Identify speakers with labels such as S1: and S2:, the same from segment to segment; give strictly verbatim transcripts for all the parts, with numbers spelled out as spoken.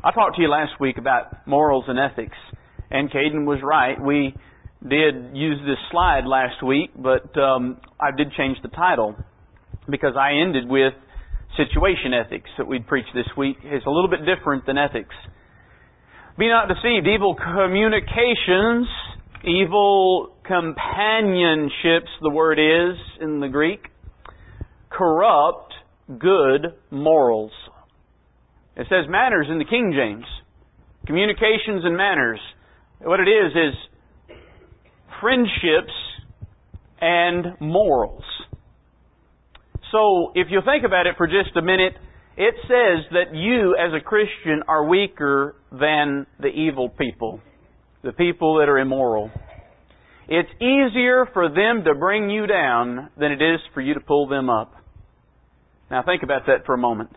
S1: I talked to you last week about morals and ethics, and Caden was right. We did use this slide last week, but um, I did change the title because I ended with situation ethics that we'd preach this week. It's a little bit different than ethics. Be not deceived. Evil communications, evil companionships, the word is in the Greek, corrupt good morals. It says manners in the King James. Communications and manners. What it is is friendships and morals. So, if you think about it for just a minute, it says that you as a Christian are weaker than the evil people, the people that are immoral. It's easier for them to bring you down than it is for you to pull them up. Now think about that for a moment.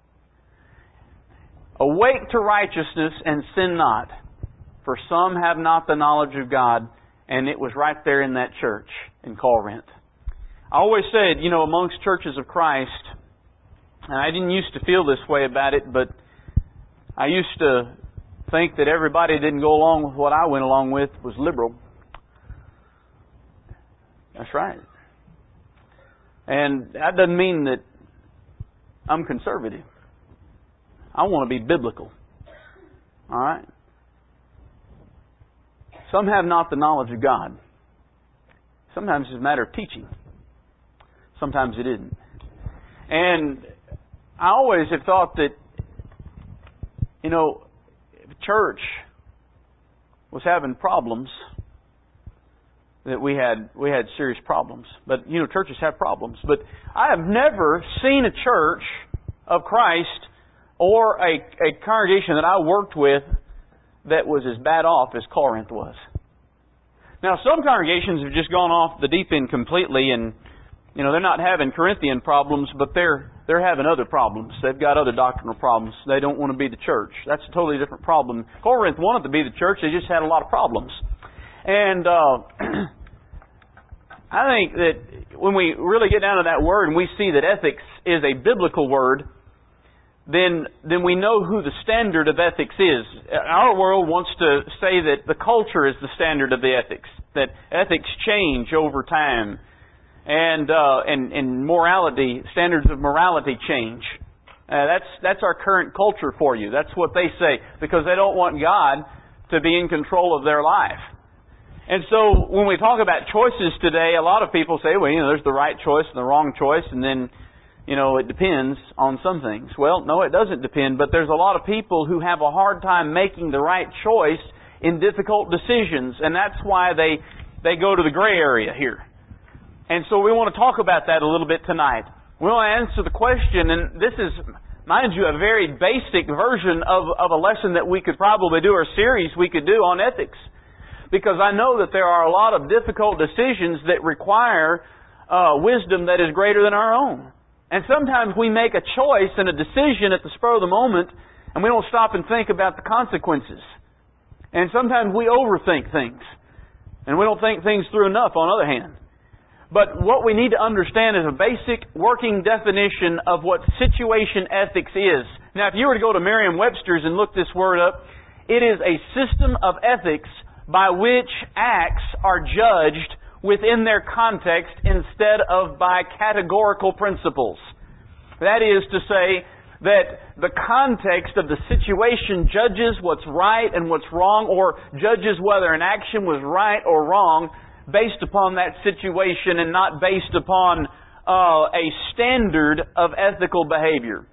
S1: Awake to righteousness and sin not, for some have not the knowledge of God. And it was right there in that church in Corinth. I always said, you know, amongst churches of Christ, and I didn't used to feel this way about it, but I used to think that everybody didn't go along with what I went along with was liberal. That's right. And that doesn't mean that I'm conservative. I want to be biblical. All right? Some have not the knowledge of God. Sometimes it's a matter of teaching. Sometimes it isn't. And I always have thought that, you know, if a church was having problems, that we had we had serious problems. But, you know, churches have problems. But I have never seen a church of Christ or a, a congregation that I worked with that was as bad off as Corinth was. Now, some congregations have just gone off the deep end completely, and you know they're not having Corinthian problems, but they're they're having other problems. They've got other doctrinal problems. They don't want to be the church. That's a totally different problem. Corinth wanted to be the church. They just had a lot of problems. And uh, I think that when we really get down to that word and we see that ethics is a biblical word, then then we know who the standard of ethics is. Our world wants to say that the culture is the standard of the ethics, that ethics change over time, and uh, and and morality, standards of morality change. Uh, that's that's our current culture for you. That's what they say, because they don't want God to be in control of their life. And so when we talk about choices today, a lot of people say, well, you know, there's the right choice and the wrong choice, and then you know, it depends on some things. Well, no, it doesn't depend, but there's a lot of people who have a hard time making the right choice in difficult decisions, and that's why they they go to the gray area here. And so we want to talk about that a little bit tonight. We want to answer the question, and this is, mind you, a very basic version of, of a lesson that we could probably do, or a series we could do on ethics. Because I know that there are a lot of difficult decisions that require uh, wisdom that is greater than our own. And sometimes we make a choice and a decision at the spur of the moment, and we don't stop and think about the consequences. And sometimes we overthink things, and we don't think things through enough on the other hand. But what we need to understand is a basic working definition of what situation ethics is. Now, if you were to go to Merriam-Webster's and look this word up, it is a system of ethics by which acts are judged within their context instead of by categorical principles. That is to say that the context of the situation judges what's right and what's wrong, or judges whether an action was right or wrong based upon that situation and not based upon uh, a standard of ethical behavior.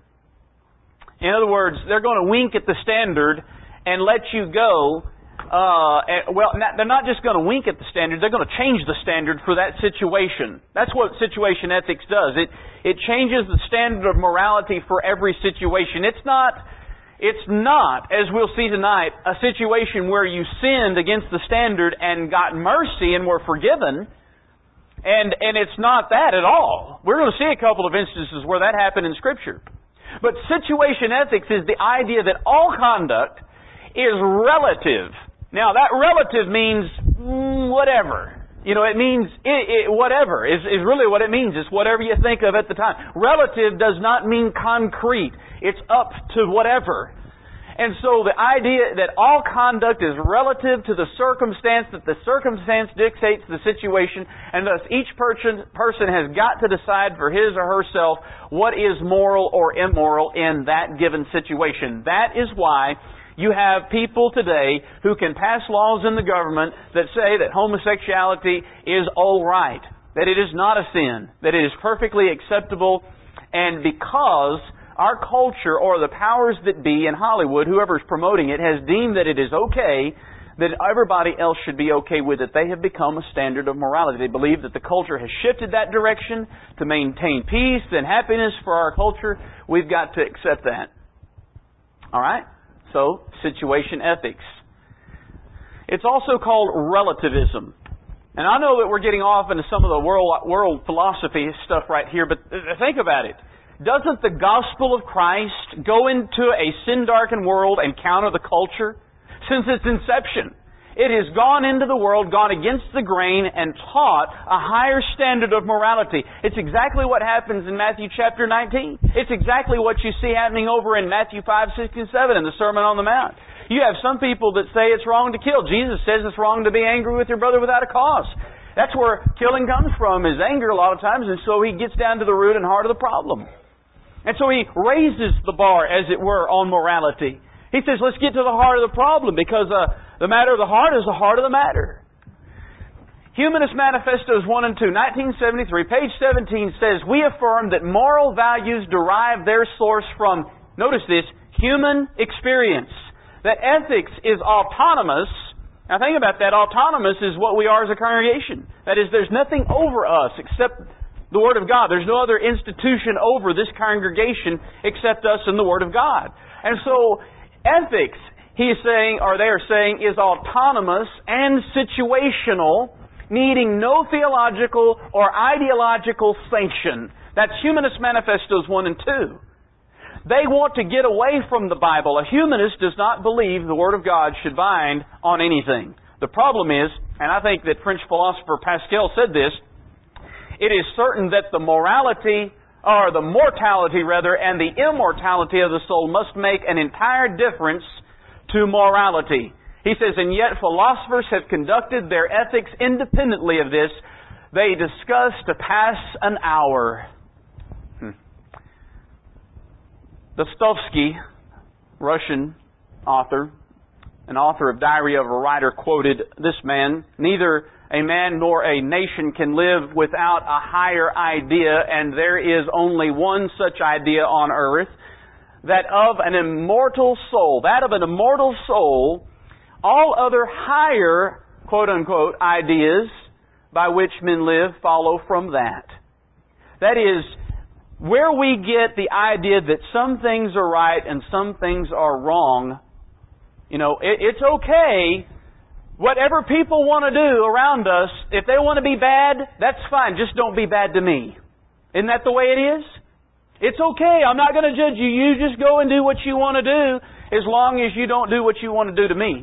S1: In other words, they're going to wink at the standard and let you go. Uh, well, they're not just going to wink at the standard, they're going to change the standard for that situation. That's what situation ethics does. It it changes the standard of morality for every situation. It's not, it's not, as we'll see tonight, a situation where you sinned against the standard and got mercy and were forgiven. And, and it's not that at all. We're going to see a couple of instances where that happened in Scripture. But situation ethics is the idea that all conduct is relative. Now, that relative means mm, whatever. You know, it means it, it, whatever is, is really what it means. It's whatever you think of at the time. Relative does not mean concrete. It's up to whatever. And so the idea that all conduct is relative to the circumstance, that the circumstance dictates the situation, and thus each person, person has got to decide for his or herself what is moral or immoral in that given situation. That is why you have people today who can pass laws in the government that say that homosexuality is all right, that it is not a sin, that it is perfectly acceptable, and because our culture, or the powers that be in Hollywood, whoever's promoting it, has deemed that it is okay, that everybody else should be okay with it. They have become a standard of morality. They believe that the culture has shifted that direction to maintain peace and happiness for our culture. We've got to accept that. All right? So, situation ethics. It's also called relativism. And I know that we're getting off into some of the world, world philosophy stuff right here, but think about it. Doesn't the gospel of Christ go into a sin-darkened world and counter the culture? Since its inception, it has gone into the world, gone against the grain, and taught a higher standard of morality. It's exactly what happens in Matthew chapter nineteen. It's exactly what you see happening over in Matthew five, six, and seven in the Sermon on the Mount. You have some people that say it's wrong to kill. Jesus says it's wrong to be angry with your brother without a cause. That's where killing comes from, is anger a lot of times, and so he gets down to the root and heart of the problem. And so he raises the bar, as it were, on morality. He says, let's get to the heart of the problem, because uh, the matter of the heart is the heart of the matter. Humanist Manifestos one and two, nineteen seventy-three, page seventeen says, we affirm that moral values derive their source from, notice this, human experience. That ethics is autonomous. Now think about that. Autonomous is what we are as a congregation. That is, there's nothing over us except the Word of God. There's no other institution over this congregation except us and the Word of God. And so, ethics, he's saying, or they are saying, is autonomous and situational, needing no theological or ideological sanction. That's Humanist Manifestos one and two. They want to get away from the Bible. A humanist does not believe the Word of God should bind on anything. The problem is, and I think that French philosopher Pascal said this, it is certain that the morality, or the mortality rather, and the immortality of the soul must make an entire difference to morality. He says, and yet philosophers have conducted their ethics independently of this. They discuss to pass an hour. Hmm. Dostoevsky, Russian author, an author of Diary of a Writer, quoted this man, neither a man nor a nation can live without a higher idea, and there is only one such idea on earth, that of an immortal soul, that of an immortal soul, all other higher, quote-unquote, ideas by which men live follow from that. That is, where we get the idea that some things are right and some things are wrong, you know, it, it's okay. Whatever people want to do around us, if they want to be bad, that's fine. Just don't be bad to me. Isn't that the way it is? It's okay. I'm not going to judge you. You just go and do what you want to do as long as you don't do what you want to do to me.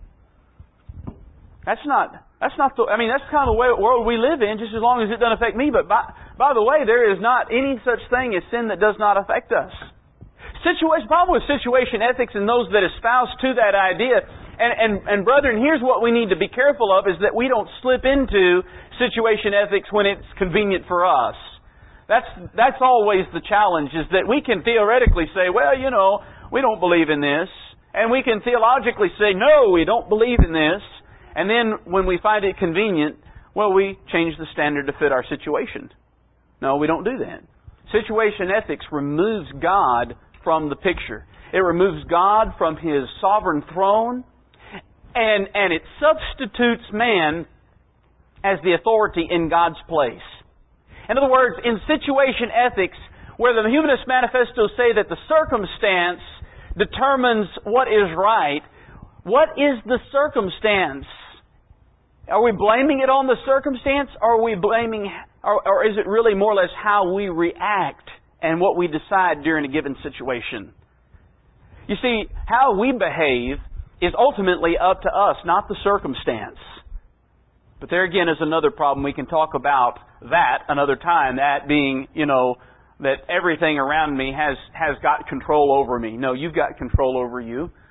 S1: That's not, that's not the, I mean, that's kind of the way, world we live in, just as long as it doesn't affect me. But by, by the way, there is not any such thing as sin that does not affect us. Situation, problem with situation ethics and those that espouse to that idea, and, and, and brethren, here's what we need to be careful of, is that we don't slip into situation ethics when it's convenient for us. That's, that's always the challenge, is that we can theoretically say, well, you know, we don't believe in this. And we can theologically say, no, we don't believe in this. And then when we find it convenient, well, we change the standard to fit our situation. No, we don't do that. Situation ethics removes God from the picture. It removes God from His sovereign throne, and, and it substitutes man as the authority in God's place. In other words, in situation ethics, where the Humanist Manifestos say that the circumstance determines what is right, what is the circumstance? Are we blaming it on the circumstance, or are we blaming, or, or is it really more or less how we react and what we decide during a given situation? You see, how we behave is ultimately up to us, not the circumstance. But there again is another problem. We can talk about that another time, that being, you know, that everything around me has, has got control over me. No, you've got control over you.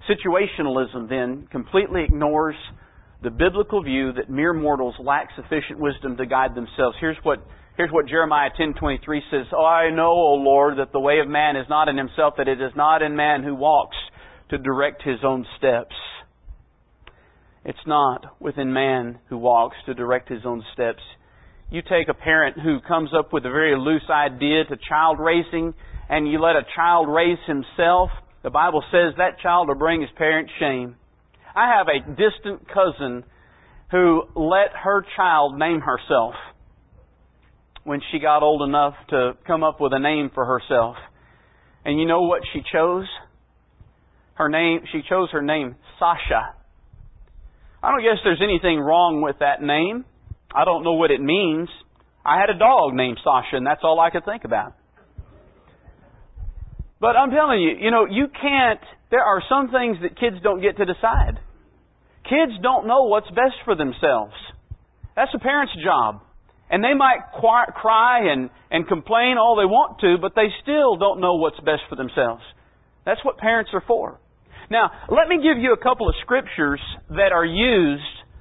S1: Situationalism, then, completely ignores the biblical view that mere mortals lack sufficient wisdom to guide themselves. Here's what here's what Jeremiah ten twenty-three says, "Oh, I know, O Lord, that the way of man is not in himself, that it is not in man who walks to direct his own steps." It's not within man who walks to direct his own steps. You take a parent who comes up with a very loose idea to child raising, and you let a child raise himself, the Bible says that child will bring his parents shame. I have a distant cousin who let her child name herself when she got old enough to come up with a name for herself. And you know what she chose? Her name, she chose her name, Sasha. I don't guess there's anything wrong with that name. I don't know what it means. I had a dog named Sasha, and that's all I could think about. But I'm telling you, you know, you can't, there are some things that kids don't get to decide. Kids don't know what's best for themselves. That's a parent's job. And they might cry and, and complain all they want to, but they still don't know what's best for themselves. That's what parents are for. Now, let me give you a couple of scriptures that are used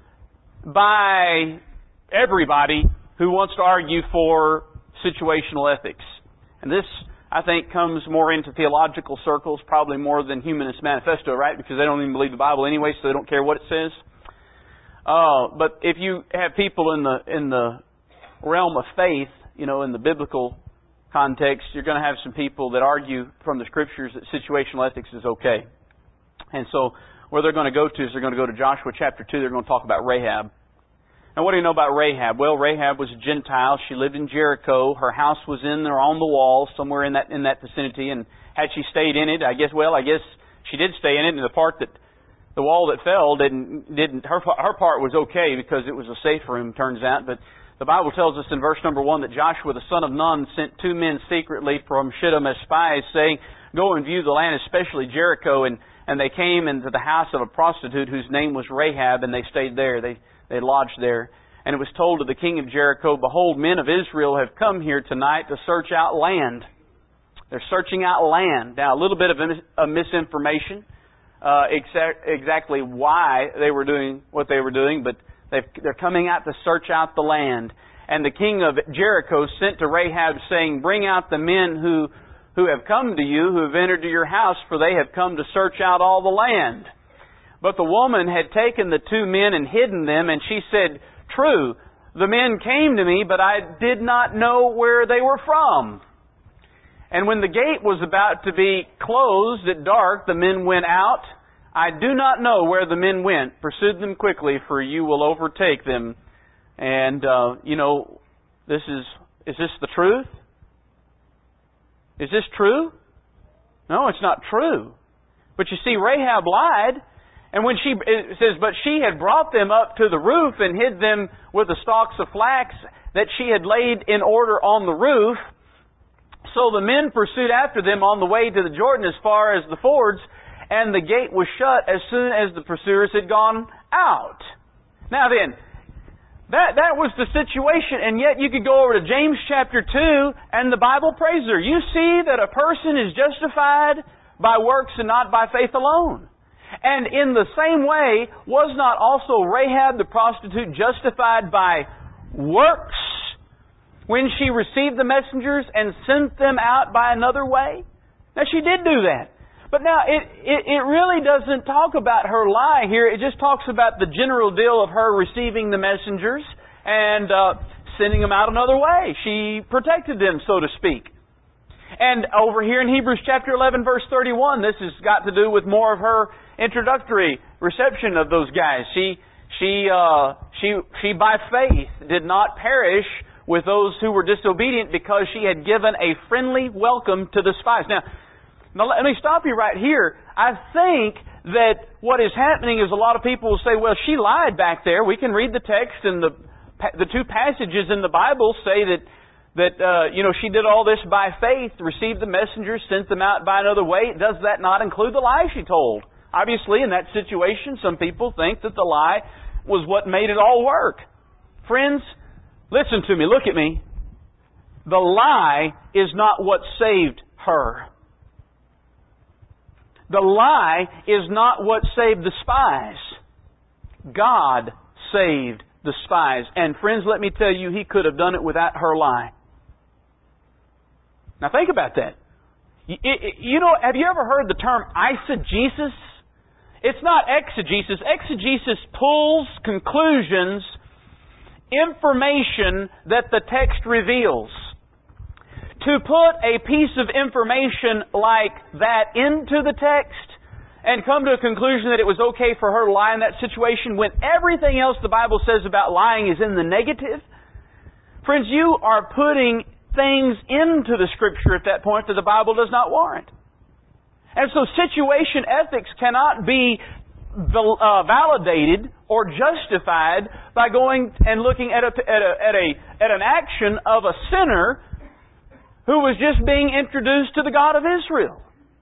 S1: by everybody who wants to argue for situational ethics. And this, I think, comes more into theological circles, probably more than Humanist Manifesto, right? Because they don't even believe the Bible anyway, so they don't care what it says. Uh, but if you have people in the in the realm of faith, you know, in the biblical context, you're going to have some people that argue from the Scriptures that situational ethics is okay. And so where they're going to go to is they're going to go to Joshua chapter two. They're going to talk about Rahab. Now, what do you know about Rahab? Well, Rahab was a Gentile. She lived in Jericho. Her house was in there on the wall, somewhere in that in that vicinity. And had she stayed in it, I guess, well, I guess she did stay in it. And the part that, the wall that fell didn't, didn't her, her part was okay because it was a safe room, turns out. But the Bible tells us in verse number one that Joshua, the son of Nun, sent two men secretly from Shittim as spies, saying, "Go and view the land, especially Jericho." And, and they came into the house of a prostitute whose name was Rahab, and they stayed there. They They lodged there. And it was told to the king of Jericho, "Behold, men of Israel have come here tonight to search out land." They're searching out land. Now, a little bit of a misinformation, uh, exa- exactly why they were doing what they were doing, but they've, they're coming out to search out the land. And the king of Jericho sent to Rahab, saying, "Bring out the men who, who have come to you, who have entered to your house, for they have come to search out all the land." But the woman had taken the two men and hidden them, and she said, "True, the men came to me, but I did not know where they were from. And when the gate was about to be closed at dark, the men went out. I do not know where the men went. Pursue them quickly, for you will overtake them." And, uh, you know, this is, is this the truth? Is this true? No, it's not true. But you see, Rahab lied. And when she, it says, "But she had brought them up to the roof and hid them with the stalks of flax that she had laid in order on the roof. So the men pursued after them on the way to the Jordan as far as the fords, and the gate was shut as soon as the pursuers had gone out." Now then, that, that was the situation, and yet you could go over to James chapter two, and the Bible praises her. You see that a person is justified by works and not by faith alone. And in the same way, was not also Rahab the prostitute justified by works when she received the messengers and sent them out by another way? Now, she did do that. But now, it, it, it really doesn't talk about her lie here. It just talks about the general deal of her receiving the messengers and uh, sending them out another way. She protected them, so to speak. And over here in Hebrews chapter eleven, verse thirty-one, this has got to do with more of her introductory reception of those guys. She, she, uh, she, she by faith did not perish with those who were disobedient because she had given a friendly welcome to the spies. Now, now let me stop you right here. I think that what is happening is a lot of people will say, "Well, she lied back there." We can read the text, and the the two passages in the Bible say that that uh, you know she did all this by faith, received the messengers, sent them out by another way. Does that not include the lie she told? Obviously, in that situation, some people think that the lie was what made it all work. Friends, listen to me. Look at me. The lie is not what saved her. The lie is not what saved the spies. God saved the spies. And friends, let me tell you, He could have done it without her lie. Now think about that. You know, have you ever heard the term eisegesis? It's not exegesis. Exegesis pulls conclusions, information that the text reveals. To put a piece of information like that into the text and come to a conclusion that it was okay for her to lie in that situation when everything else the Bible says about lying is in the negative, friends, you are putting things into the Scripture at that point that the Bible does not warrant. And so situation ethics cannot be uh, validated or justified by going and looking at a, at a at a at an action of a sinner who was just being introduced to the God of Israel.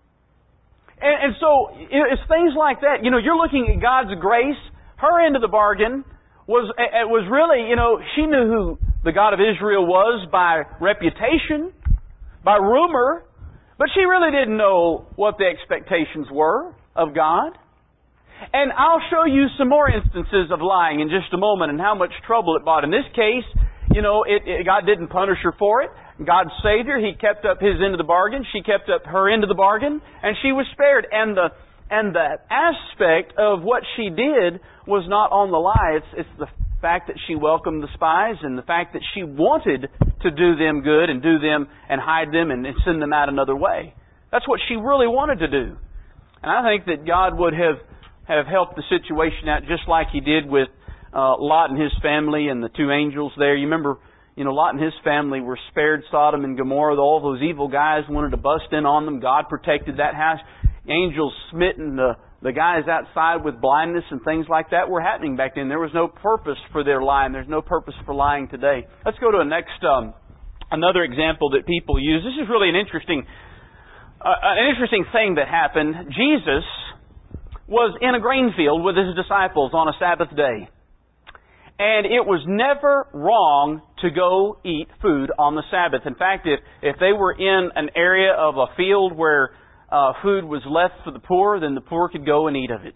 S1: And, and so it's things like that. You know, you're looking at God's grace. Her end of the bargain was it was really, you know, she knew who the God of Israel was by reputation, by rumor. But she really didn't know what the expectations were of God. And I'll show you some more instances of lying in just a moment and how much trouble it brought. In this case, you know, it, it, God didn't punish her for it. God saved her. He kept up His end of the bargain. She kept up her end of the bargain. And she was spared. And the and the aspect of what she did was not on the lie. It's, it's the fact that she welcomed the spies and the fact that she wanted to do them good and do them and hide them and send them out another way. That's what she really wanted to do. And I think that God would have, have helped the situation out just like He did with uh, Lot and his family and the two angels there. You remember, you know, Lot and his family were spared Sodom and Gomorrah. All those evil guys wanted to bust in on them. God protected that house. Angels smitten the The guys outside with blindness and things like that were happening back then. There was no purpose for their lying. There's no purpose for lying today. Let's go to a next, um, another example that people use. This is really an interesting, uh, an interesting thing that happened. Jesus was in a grain field with His disciples on a Sabbath day. And it was never wrong to go eat food on the Sabbath. In fact, if, if they were in an area of a field where Uh, food was left for the poor, then the poor could go and eat of it.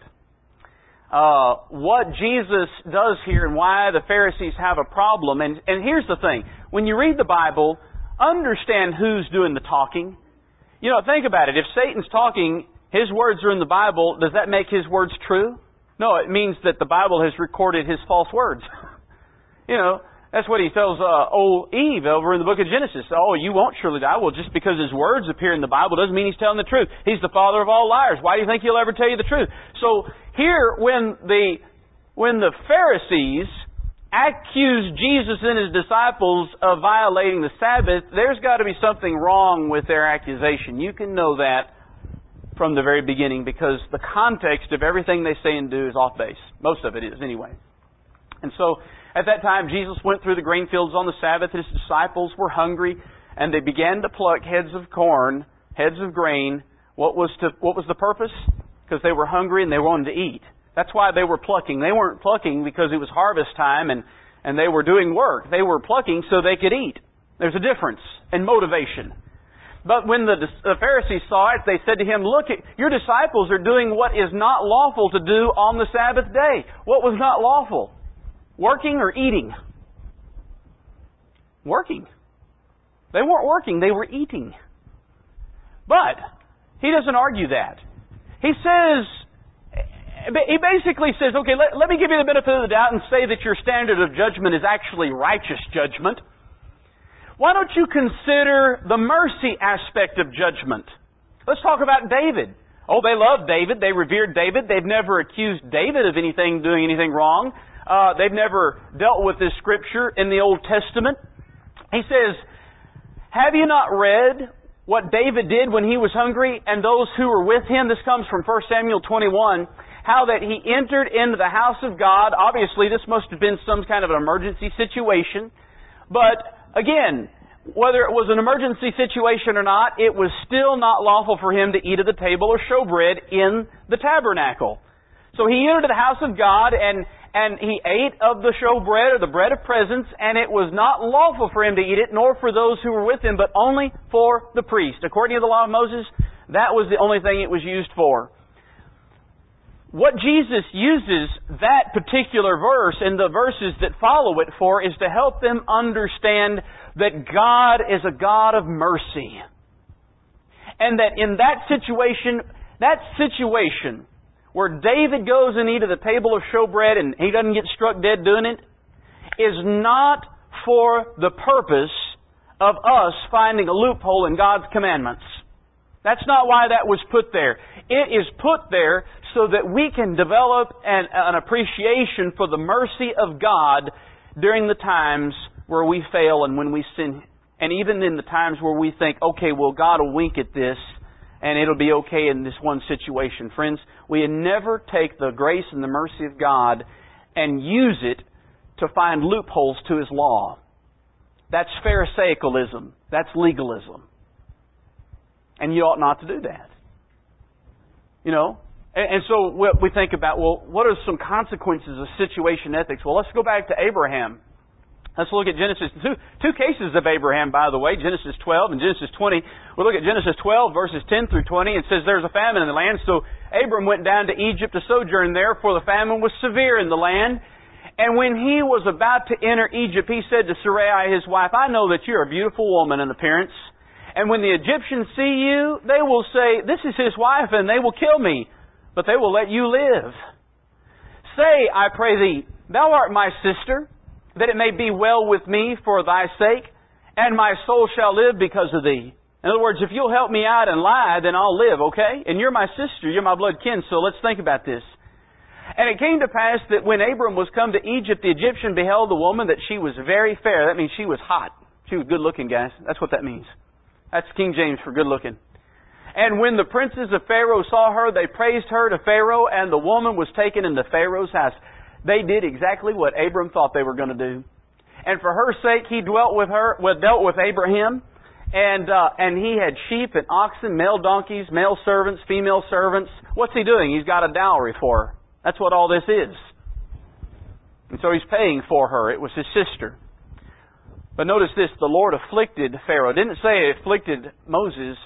S1: Uh, what Jesus does here and why the Pharisees have a problem, and, and here's the thing. When you read the Bible, understand who's doing the talking. You know, think about it. If Satan's talking, his words are in the Bible, does that make his words true? No, it means that the Bible has recorded his false words. You know, that's what he tells uh, old Eve over in the book of Genesis. Oh, you won't surely die. Well, just because his words appear in the Bible doesn't mean he's telling the truth. He's the father of all liars. Why do you think he'll ever tell you the truth? So here, when the when the Pharisees accuse Jesus and His disciples of violating the Sabbath, there's got to be something wrong with their accusation. You can know that from the very beginning because the context of everything they say and do is off base. Most of it is, anyway. And so, at that time, Jesus went through the grain fields on the Sabbath. His disciples were hungry, and they began to pluck heads of corn, heads of grain. What was to, what was the purpose? Because they were hungry and they wanted to eat. That's why they were plucking. They weren't plucking because it was harvest time and, and they were doing work. They were plucking so they could eat. There's a difference in motivation. But when the, the Pharisees saw it, they said to Him, "Look, your disciples are doing what is not lawful to do on the Sabbath day." What was not lawful? Working or eating? Working. They weren't working, they were eating. But He doesn't argue that. He says, He basically says, okay, let, let me give you the benefit of the doubt and say that your standard of judgment is actually righteous judgment. Why don't you consider the mercy aspect of judgment? Let's talk about David. Oh, they loved David. They revered David. They've never accused David of anything, doing anything wrong. Uh, they've never dealt with this Scripture in the Old Testament. He says, "Have you not read what David did when he was hungry and those who were with him?" This comes from First Samuel twenty-one. How that he entered into the house of God. Obviously, this must have been some kind of an emergency situation. But again, whether it was an emergency situation or not, it was still not lawful for him to eat at the table or showbread in the tabernacle. So he entered the house of God and And he ate of the showbread, or the bread of presence, and it was not lawful for him to eat it, nor for those who were with him, but only for the priest. According to the law of Moses, That was the only thing it was used for. What Jesus uses that particular verse and the verses that follow it for is to help them understand that God is a God of mercy. And that in that situation, that situation where David goes and eats at the table of showbread and he doesn't get struck dead doing it, is not for the purpose of us finding a loophole in God's commandments. That's not why that was put there. It is put there so that we can develop an, an appreciation for the mercy of God during the times where we fail and when we sin. And even in the times where we think, okay, well, God will wink at this and it'll be okay in this one situation. Friends, we never take the grace and the mercy of God and use it to find loopholes to His law. That's Pharisaicalism. That's legalism. And you ought not to do that. You know? And, and so we think about, well, what are some consequences of situation ethics? Well, let's go back to Abraham. Let's look at Genesis. Two, two cases of Abraham, by the way, Genesis twelve and Genesis twenty. We'll look at Genesis twelve, verses ten through twenty. It says there's a famine in the land, so Abram went down to Egypt to sojourn there, for the famine was severe in the land. And when he was about to enter Egypt, he said to Sarai, his wife, I know that you're a beautiful woman in appearance. And when the Egyptians see you, they will say, this is his wife, and they will kill me, but they will let you live. Say, I pray thee, thou art my sister, that it may be well with me for thy sake, and my soul shall live because of thee. In other words, if you'll help me out and lie, then I'll live, okay? And you're my sister, you're my blood kin, so let's think about this. And it came to pass that when Abram was come to Egypt, the Egyptian beheld the woman, that she was very fair. That means she was hot. She was good looking, guys. That's what that means. That's King James for good looking. And when the princes of Pharaoh saw her, they praised her to Pharaoh, and the woman was taken into Pharaoh's house. They did exactly what Abram thought they were going to do. And for her sake, he dwelt with her, well, dealt with Abraham, and uh, and he had sheep and oxen, male donkeys, male servants, female servants. What's he doing? He's got a dowry for her. That's what all this is. And so he's paying for her. It was his sister. But notice this, the Lord afflicted Pharaoh. It didn't say it afflicted Moses.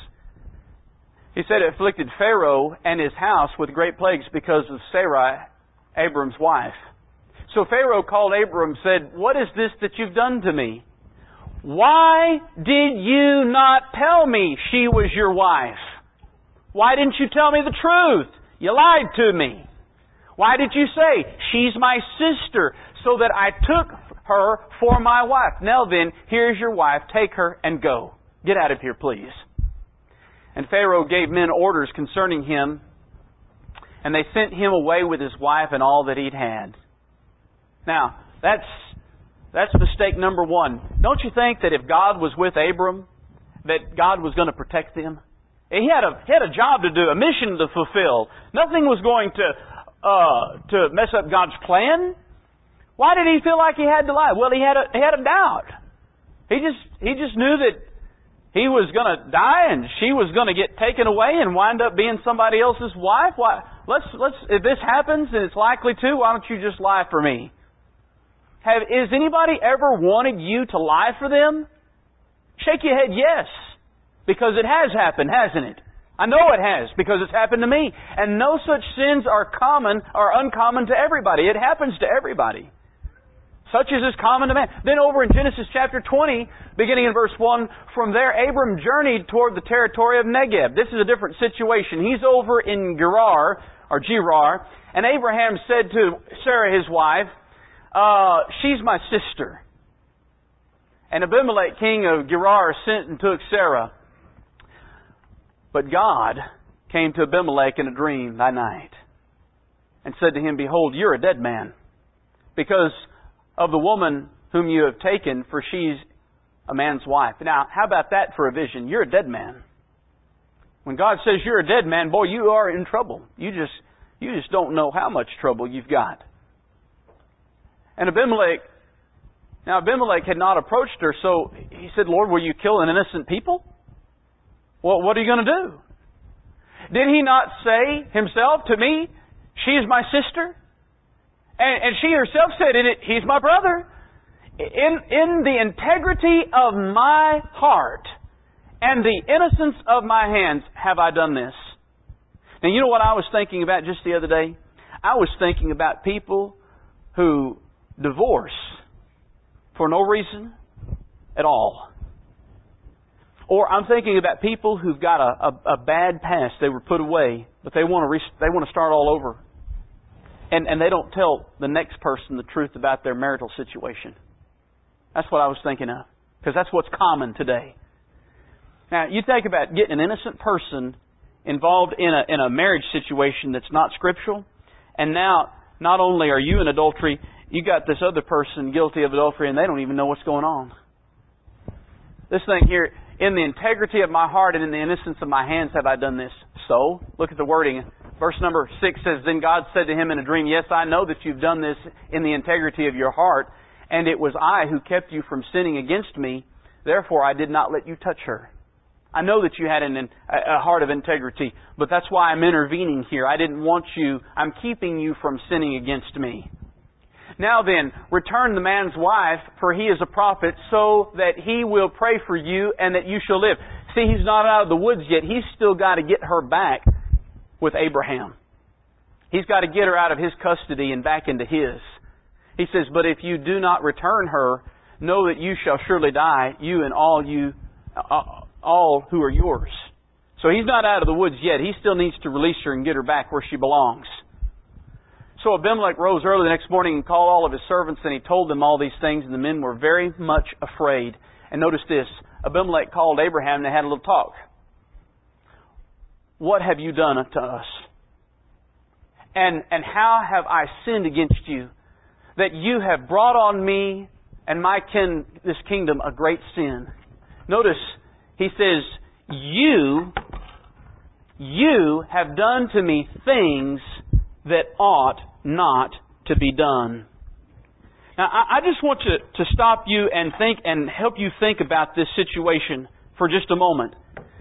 S1: He said it afflicted Pharaoh and his house with great plagues because of Sarai, Abram's wife. So Pharaoh called Abram and said, what is this that you've done to me? Why did you not tell me she was your wife? Why didn't you tell me the truth? You lied to me. Why did you say, she's my sister, so that I took her for my wife? Now then, here's your wife. Take her and go. Get out of here, please. And Pharaoh gave men orders concerning him, and they sent him away with his wife and all that he'd had. Now, that's that's mistake number one. Don't you think that if God was with Abram, that God was going to protect them? He had a he had a job to do, a mission to fulfill. Nothing was going to uh, to mess up God's plan. Why did he feel like he had to lie? Well, he had a he had a doubt. He just he just knew that he was going to die and she was going to get taken away and wind up being somebody else's wife. Why? Let's let's if this happens and it's likely to, why don't you just lie for me? Have is anybody ever wanted you to lie for them? Shake your head, yes. Because it has happened, hasn't it? I know it has, because it's happened to me. And no such sins are common or uncommon to everybody. It happens to everybody. Such as is common to man. Then over in Genesis chapter twenty, beginning in verse one, from there Abram journeyed toward the territory of Negeb. This is a different situation. He's over in Gerar, or Gerar, and Abraham said to Sarah his wife, uh, she's my sister. And Abimelech, king of Gerar, sent and took Sarah. But God came to Abimelech in a dream that night and said to him, behold, you're a dead man, because of the woman whom you have taken, for she's a man's wife. Now, how about that for a vision? You're a dead man. When God says you're a dead man, boy, you are in trouble. You just, you just don't know how much trouble you've got. And Abimelech, now Abimelech had not approached her, so he said, Lord, will you kill an innocent people? Well, what are you going to do? Did he not say himself to me, she is my sister? And, and she herself said, in it, he's my brother. In, in the integrity of my heart, and the innocence of my hands have I done this. Now, you know what I was thinking about just the other day? I was thinking about people who divorce for no reason at all. Or I'm thinking about people who've got a, a, a bad past. They were put away, but they want to re- they want to start all over. And, and they don't tell the next person the truth about their marital situation. That's what I was thinking of. Because that's what's common today. Now, you think about getting an innocent person involved in a, in a marriage situation that's not scriptural. And now, not only are you in adultery, you got this other person guilty of adultery and they don't even know what's going on. This thing here, in the integrity of my heart and in the innocence of my hands have I done this. So, look at the wording. Verse number six says, Then God said to him in a dream, Yes, I know that you've done this in the integrity of your heart, and it was I who kept you from sinning against me. Therefore, I did not let you touch her. I know that you had an, a heart of integrity, but that's why I'm intervening here. I didn't want you, I'm keeping you from sinning against me. Now then, return the man's wife, for he is a prophet, so that he will pray for you and that you shall live. See, he's not out of the woods yet. He's still got to get her back with Abraham. He's got to get her out of his custody and back into his. He says, But if you do not return her, know that you shall surely die, you and all you, uh, all who are yours. So he's not out of the woods yet. He still needs to release her and get her back where she belongs. So Abimelech rose early the next morning and called all of his servants, and he told them all these things, and the men were very much afraid. And notice this, Abimelech called Abraham and they had a little talk. What have you done unto us? And, and how have I sinned against you, that you have brought on me and my kin, this kingdom, a great sin? Notice, he says, You, you have done to me things that ought not to be done. Now, I, I just want to, to stop you and think and help you think about this situation for just a moment.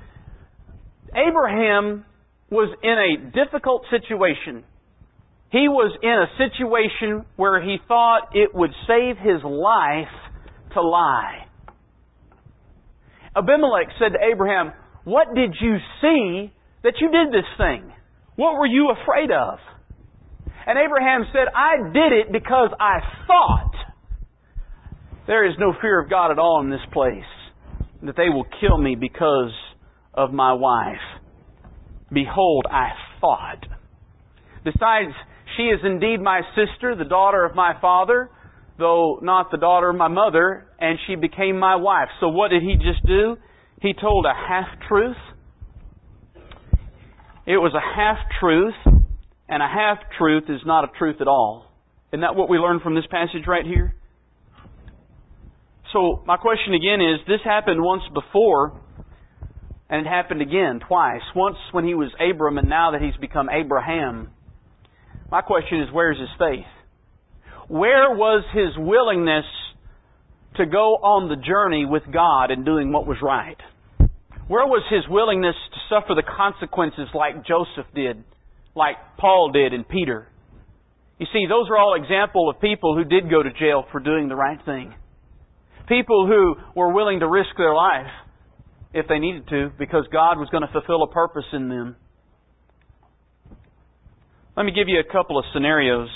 S1: Abraham was in a difficult situation. He was in a situation where he thought it would save his life to lie. Abimelech said to Abraham, What did you see that you did this thing? What were you afraid of? And Abraham said, I did it because I thought there is no fear of God at all in this place, that they will kill me because of my wife. Behold, I thought. Besides, she is indeed my sister, the daughter of my father, though not the daughter of my mother, and she became my wife. So what did he just do? He told a half-truth. It was a half-truth, and a half-truth is not a truth at all. Isn't that what we learn from this passage right here? So my question again is, this happened once before, and it happened again, twice. Once when he was Abram, and now that he's become Abraham. My question is, where's his faith? Where was his willingness to go on the journey with God and doing what was right? Where was his willingness to suffer the consequences like Joseph did, like Paul did and Peter? You see, those are all examples of people who did go to jail for doing the right thing. People who were willing to risk their life if they needed to, because God was going to fulfill a purpose in them. Let me give you a couple of scenarios.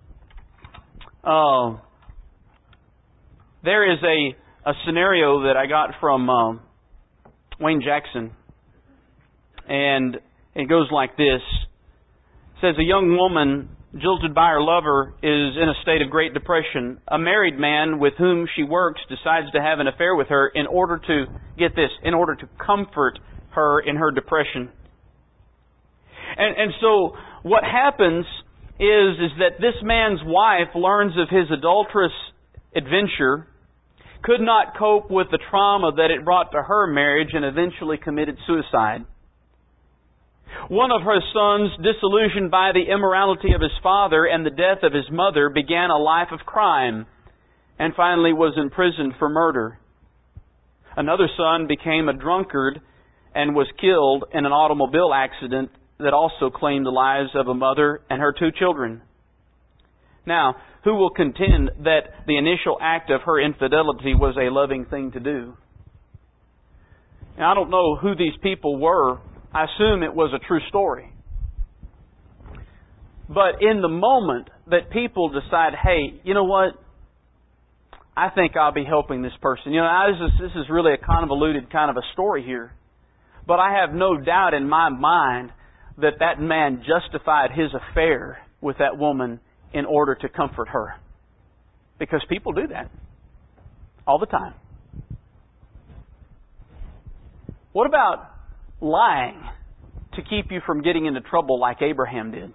S1: Uh, there is a, a scenario that I got from uh, Wayne Jackson. And it goes like this. It says, a young woman jilted by her lover is in a state of great depression. A married man with whom she works decides to have an affair with her in order to, get this, in order to comfort her in her depression. And, and so what happens is, is that this man's wife learns of his adulterous adventure, could not cope with the trauma that it brought to her marriage, and eventually committed suicide. One of her sons, disillusioned by the immorality of his father and the death of his mother, began a life of crime and finally was imprisoned for murder. Another son became a drunkard and was killed in an automobile accident that also claimed the lives of a mother and her two children. Now, who will contend that the initial act of her infidelity was a loving thing to do? And I don't know who these people were. I assume it was a true story. But in the moment that people decide, hey, you know what? I think I'll be helping this person. You know, this is, this is really a convoluted kind of a story here. But I have no doubt in my mind that that man justified his affair with that woman in order to comfort her. Because people do that all the time. What about lying to keep you from getting into trouble like Abraham did?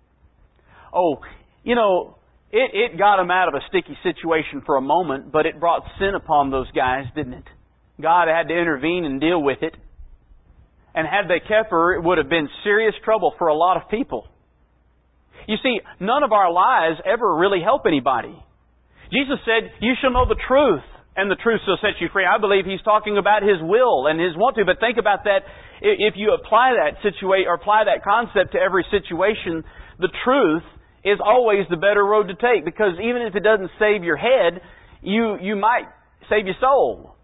S1: Oh, you know, it, it got him out of a sticky situation for a moment, but it brought sin upon those guys, didn't it? God had to intervene and deal with it. And had they kept her, it would have been serious trouble for a lot of people. You see, none of our lies ever really help anybody. Jesus said, you shall know the truth, and the truth shall set you free. I believe He's talking about His will and His want to, but think about that. If you apply that situation or apply that concept to every situation, the truth is always the better road to take, because even if it doesn't save your head, you you might save your soul.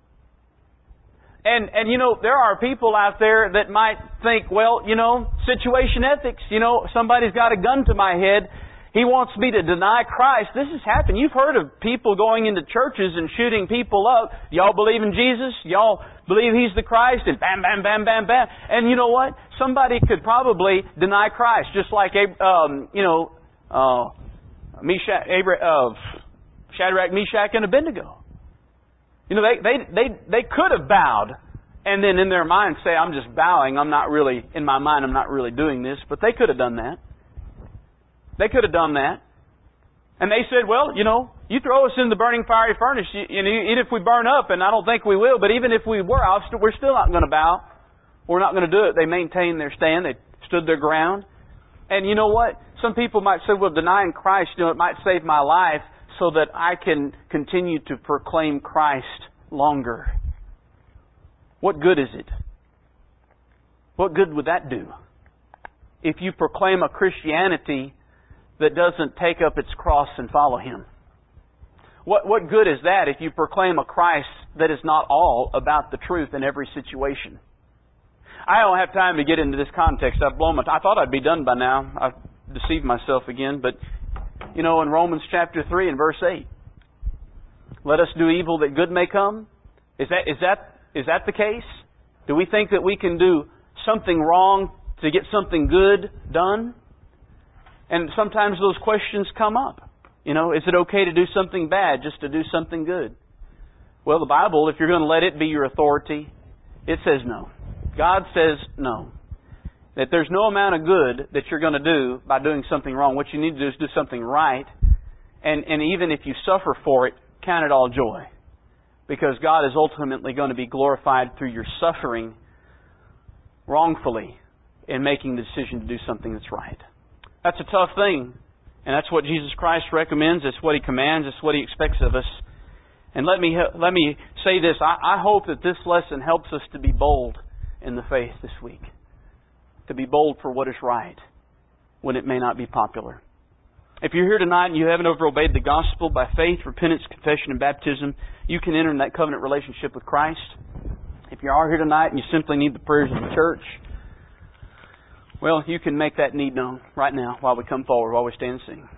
S1: And and you know, there are people out there that might think, well, you know, situation ethics, you know, somebody's got a gun to my head. He wants me to deny Christ. This has happened. You've heard of people going into churches and shooting people up. Y'all believe in Jesus? Y'all believe He's the Christ? And bam, bam, bam, bam, bam. And you know what? Somebody could probably deny Christ, just like, um, you know, uh, Meshach, uh, Shadrach, Meshach, and Abednego. You know, they, they, they, they could have bowed and then in their mind say, I'm just bowing. I'm not really, in my mind, I'm not really doing this. But they could have done that. They could have done that. And they said, well, you know, you throw us in the burning fiery furnace, you, you know, even if we burn up, and I don't think we will, but even if we were, I'll st- we're still not going to bow. We're not going to do it. They maintained their stand. They stood their ground. And you know what? Some people might say, well, denying Christ, you know, it might save my life so that I can continue to proclaim Christ longer. What good is it? What good would that do? If you proclaim a Christianity that doesn't take up its cross and follow Him. What what good is that if you proclaim a Christ that is not all about the truth in every situation? I don't have time to get into this context. I've blown my t- I thought I'd be done by now. I've deceived myself again. But, you know, in Romans chapter three and verse eight, let us do evil that good may come. Is that is that is that the case? Do we think that we can do something wrong to get something good done? And sometimes those questions come up. You know, is it okay to do something bad just to do something good? Well, the Bible, if you're going to let it be your authority, it says no. God says no. That there's no amount of good that you're going to do by doing something wrong. What you need to do is do something right. And, and even if you suffer for it, count it all joy. Because God is ultimately going to be glorified through your suffering wrongfully in making the decision to do something that's right. That's a tough thing. And that's what Jesus Christ recommends. It's what He commands. It's what He expects of us. And let me let me say this. I, I hope that this lesson helps us to be bold in the faith this week. To be bold for what is right when it may not be popular. If you're here tonight and you haven't ever obeyed the gospel by faith, repentance, confession, and baptism, you can enter in that covenant relationship with Christ. If you are here tonight and you simply need the prayers of the church, well, you can make that need known right now while we come forward, while we stand and sing.